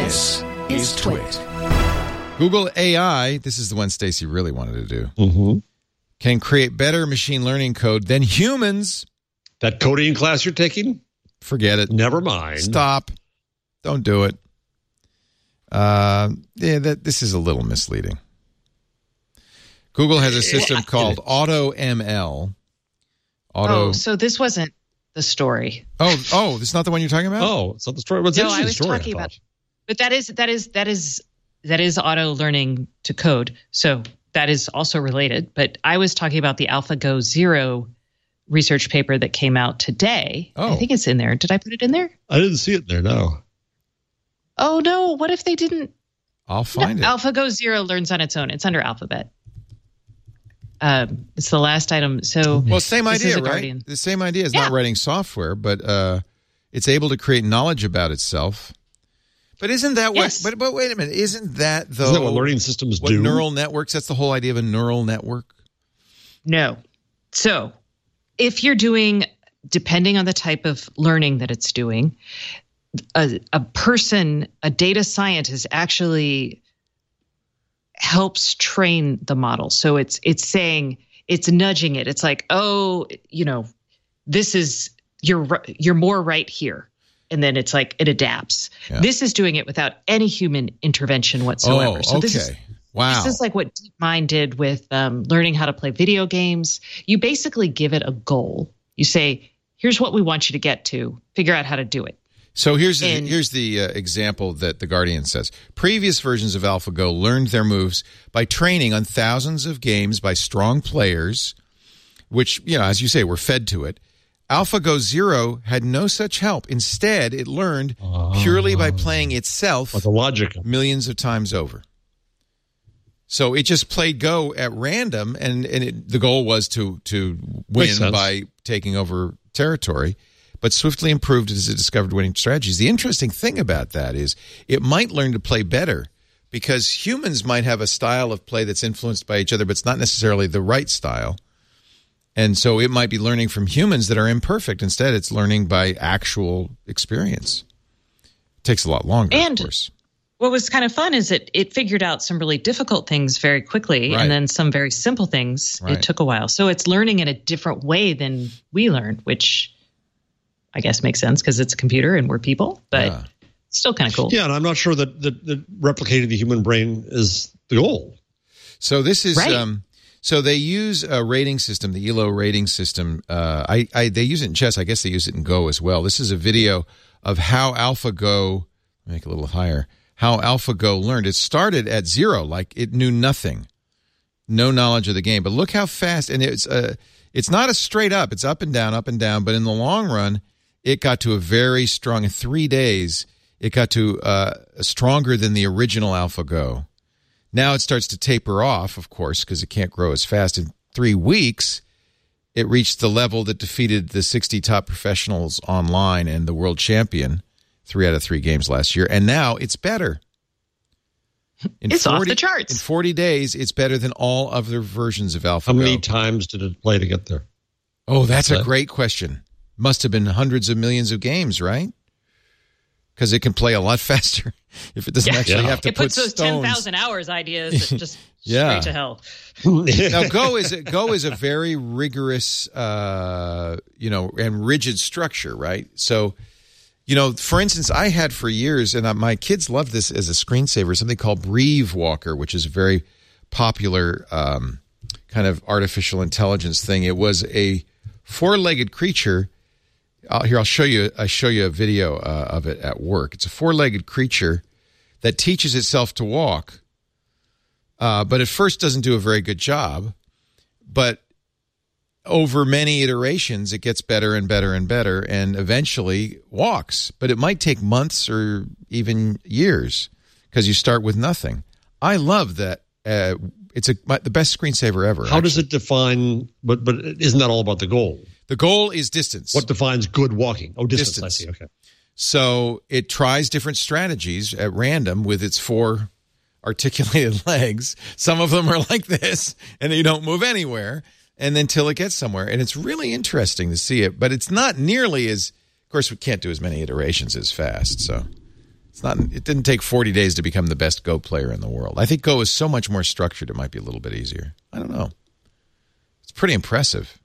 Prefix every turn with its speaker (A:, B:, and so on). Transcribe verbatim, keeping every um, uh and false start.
A: This is Twit. Google A I, this is the one Stacy really wanted to do,
B: mm-hmm.
A: can create better machine learning code than humans.
B: That coding class you're taking?
A: Forget it.
B: Never mind.
A: Stop. Don't do it. Uh, yeah, that this is a little misleading. Google has a system called AutoML. Auto.
C: Oh, so this wasn't the story.
A: Oh, oh, this is not the one you're talking about?
B: Oh, it's not the story. What's
C: no, I was
B: story,
C: talking
B: I
C: about. But that is that is that is that is auto learning to code. So that is also related. But I was talking about the AlphaGo Zero research paper that came out today.
A: Oh.
C: I think it's in there. Did I put it in there?
B: I didn't see it there. No.
C: Oh no! What if they didn't?
A: I'll find
C: no,
A: it.
C: AlphaGo Zero learns on its own. It's under Alphabet. Um, it's the last item. So
A: well, same idea, right?
C: Guardian.
A: The same idea. It's
C: yeah.
A: not writing software, but uh, it's able to create knowledge about itself. But isn't that what?
C: Yes.
A: But but wait a minute. Isn't that though?
B: Isn't that what learning systems
A: what
B: do?
A: Neural networks. That's the whole idea of a neural network.
C: No. So if you're doing, depending on the type of learning that it's doing, a, a person, a data scientist actually helps train the model. So it's it's saying, it's nudging it. It's like, oh, you know, this is, you're you're more right here. And then it's like it adapts. Yeah. This is doing it without any human intervention whatsoever.
A: Oh,
C: so this
A: okay.
C: is,
A: wow.
C: This is like what DeepMind did with um, learning how to play video games. You basically give it a goal. You say, here's what we want you to get to. Figure out how to do it.
A: So here's the,
C: and,
A: here's the uh, example that The Guardian says. Previous versions of AlphaGo learned their moves by training on thousands of games by strong players, which, you know, as you say, were fed to it. AlphaGo Zero had no such help. Instead, it learned purely by playing itself
B: like the logic.
A: millions of times over. So it just played Go at random, and, and it, the goal was to, to win by taking over territory, but swiftly improved as it discovered winning strategies. The interesting thing about that is it might learn to play better because humans might have a style of play that's influenced by each other, but it's not necessarily the right style. And so it might be learning from humans that are imperfect. Instead, it's learning by actual experience. It takes a lot longer,
C: and
A: of course.
C: What was kind of fun is that it figured out some really difficult things very quickly,
A: right.
C: and then some very simple things.
A: Right.
C: It took a while. So it's learning in a different way than we learn, which I guess makes sense because it's a computer and we're people, but yeah. still kind of cool.
B: Yeah, and I'm not sure that, that, that replicating the human brain is the goal.
A: So this is...
C: Right.
A: Um, So they use a rating system, the E L O rating system. Uh, I, I they use it in chess. I guess they use it in Go as well. This is a video of how AlphaGo, make it a little higher, how AlphaGo learned. It started at zero, like it knew nothing, no knowledge of the game. But look how fast, and it's uh, it's not a straight up. It's up and down, up and down. But in the long run, it got to a very strong, in three days, it got to uh, stronger than the original AlphaGo. Now it starts to taper off, of course, because it can't grow as fast. In three weeks, it reached the level that defeated the sixty top professionals online and the world champion three out of three games last year. And now it's better. In
C: it's
A: forty,
C: off the charts.
A: In forty days, it's better than all other versions of AlphaGo.
B: How many times did it play to get there?
A: Oh, that's a great question. Must have been hundreds of millions of games, right? Because it can play a lot faster if it doesn't
C: yeah.
A: actually
C: yeah.
A: have to
C: it
A: put
C: puts those
A: stones.
C: ten thousand hours ideas just
A: yeah.
C: straight to hell.
A: Now, Go is a, Go is a very rigorous, uh, you know, and rigid structure, right? So, you know, for instance, I had for years, and my kids love this as a screensaver, something called Breve Walker, which is a very popular um, kind of artificial intelligence thing. It was a four-legged creature. Uh, here, I'll show you. I show you a video uh, of it at work. It's a four-legged creature that teaches itself to walk, uh, but at first doesn't do a very good job. But over many iterations, it gets better and better and better, and eventually walks. But it might take months or even years because you start with nothing. I love that. Uh, it's a my, the best screensaver ever.
B: How
A: actually.
B: does it define? But but isn't that all about the goal?
A: The goal is distance.
B: What defines good walking? Oh, distance.
A: Distance.
B: I see. Okay.
A: So it tries different strategies at random with its four articulated legs. Some of them are like this, and you don't move anywhere, and until it gets somewhere. And it's really interesting to see it, but it's not nearly as. Of course, we can't do as many iterations as fast. So It's not. It didn't take forty days to become the best Go player in the world. I think Go is so much more structured. It might be a little bit easier. I don't know. It's pretty impressive.